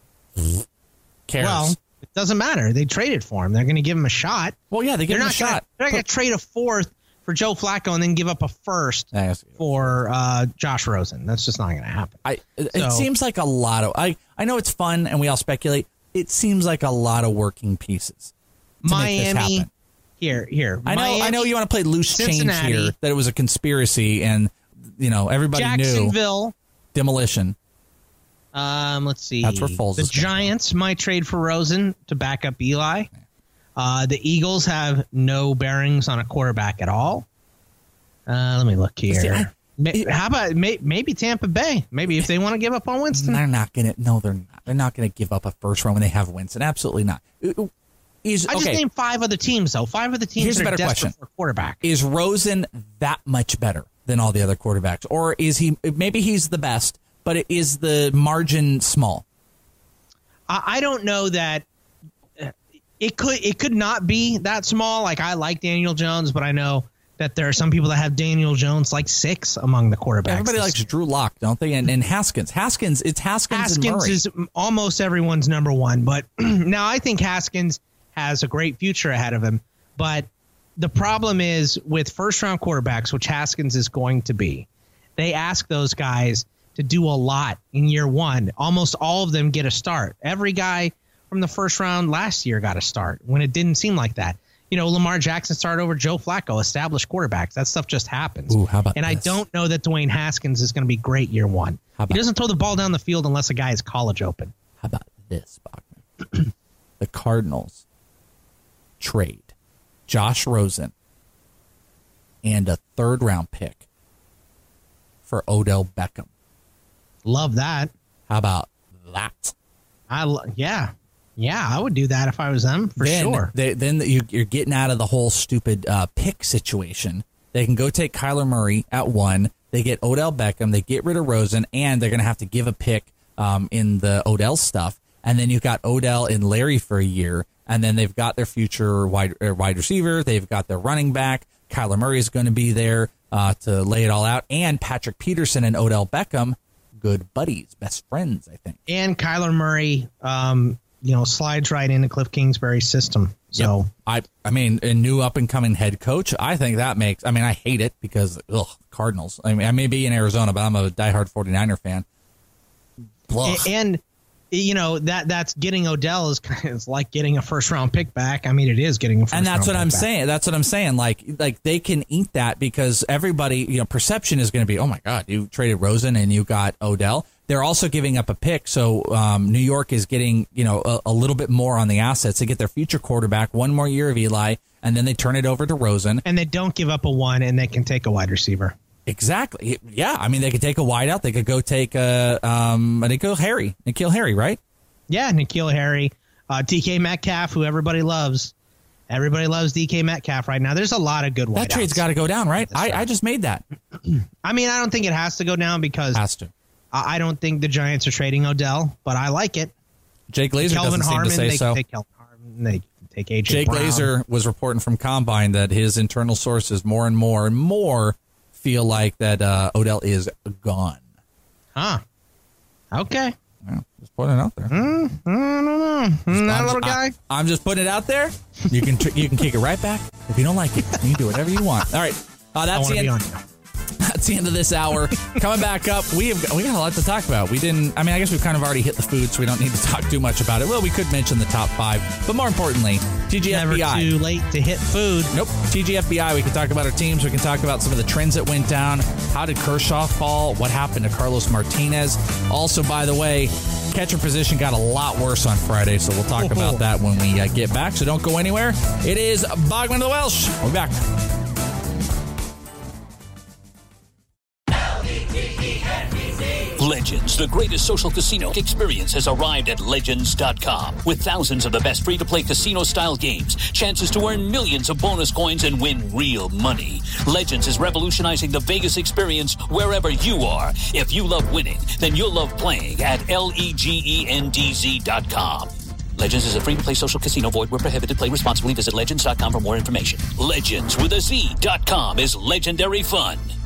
Cares. Well, it doesn't matter. They traded for him. They're going to give him a shot. Well, yeah, they give him a shot. They're not going to trade a 4th for Joe Flacco and then give up a 1st for Josh Rosen. That's just not going to happen. It seems like a lot of I know it's fun and we all speculate. It seems like a lot of working pieces. Miami. Here. I know you want to play loose change here, that it was a conspiracy and everybody knew. Jacksonville. Demolition. Let's see. That's where Foles The Giants might trade for Rosen to back up Eli. The Eagles have no bearings on a quarterback at all. Let me look here. How about maybe Tampa Bay? Maybe if they want to give up on Winston. They're not going to. No, they're not. They're not going to give up a first round when they have Winston. Absolutely not. I just named 5 other teams, though. 5 of the teams are desperate for a quarterback. Is Rosen that much better than all the other quarterbacks? Or is he, maybe he's the best, but is the margin small? I don't know that it could not be that small. Like, I like Daniel Jones, but I know that there are some people that have Daniel Jones like 6 among the quarterbacks. Everybody likes Drew Lock, don't they? And Haskins. It's Haskins and Murray. Is almost everyone's number 1. But now I think Haskins has a great future ahead of him. But the problem is with first-round quarterbacks, which Haskins is going to be, they ask those guys to do a lot in year 1. Almost all of them get a start. Every guy from the first round last year got a start when it didn't seem like that. Lamar Jackson started over Joe Flacco, established quarterbacks. That stuff just happens. Ooh, how about I don't know that Dwayne Haskins is going to be great year 1. He doesn't throw the ball down the field unless a guy is college open. How about this, Bachman? The Cardinals trade Josh Rosen and a 3rd-round pick for Odell Beckham. Love that. How about that? Yeah, I would do that if I was them, for sure. Then you're getting out of the whole stupid pick situation. They can go take Kyler Murray at 1. They get Odell Beckham. They get rid of Rosen, and they're going to have to give a pick in the Odell stuff. And then you've got Odell and Larry for a year, and then they've got their future wide receiver. They've got their running back. Kyler Murray is going to be there to lay it all out. And Patrick Peterson and Odell Beckham, good buddies, best friends, I think. And Kyler Murray, slides right into Cliff Kingsbury's system. So yep. I mean, a new up and coming head coach. I think that makes. I mean, I hate it because Cardinals. I mean, I may be in Arizona, but I'm a diehard 49er fan. And that's getting Odell is like getting a first round pick back. I mean, it is getting a first round. And that's what I'm saying. That's what I'm saying. Like they can eat that because everybody, perception is going to be, oh my God, you traded Rosen and you got Odell. They're also giving up a pick, so New York is getting a little bit more on the assets. They get their future quarterback, 1 more year of Eli, and then they turn it over to Rosen. And they don't give up a 1, and they can take a wide receiver. Exactly. Yeah, I mean they could take a wideout. They could go take N'Keal Harry, right? Yeah, N'Keal Harry, DK Metcalf, who everybody loves. Everybody loves DK Metcalf right now. There's a lot of good wideouts. That trade's got to go down, right? I just made that. I mean, I don't think it has to go down because has to. I don't think the Giants are trading Odell, but I like it. Jake Glazer doesn't seem to say so. They take Kelvin Harmon. They take AJ Jake Brown. Glazer was reporting from Combine that his internal sources more and more feel like that Odell is gone. Huh. Okay. Yeah, just putting it out there. I don't know. That little guy. I'm just putting it out there. You can kick it right back. If you don't like it, you can do whatever you want. All right. That's the end. That's That's the end of this hour. Coming back up, we got a lot to talk about. I guess we've kind of already hit the food, so we don't need to talk too much about it. Well, we could mention the top 5, but more importantly, TGFBI. Never too late to hit food. Nope. TGFBI. We can talk about our teams. We can talk about some of the trends that went down. How did Kershaw fall? What happened to Carlos Martinez? Also, by the way, catcher position got a lot worse on Friday, so we'll talk about that when we get back. So don't go anywhere. It is Bogman of the Welsh. We'll be back. Legends, the greatest social casino experience, has arrived at Legends.com. With thousands of the best free-to-play casino-style games, chances to earn millions of bonus coins and win real money. Legends is revolutionizing the Vegas experience wherever you are. If you love winning, then you'll love playing at LEGENDZ.com. Legends is a free-to-play social casino. Void where prohibited. Play responsibly. Visit Legends.com for more information. Legends with a Z.com is legendary fun.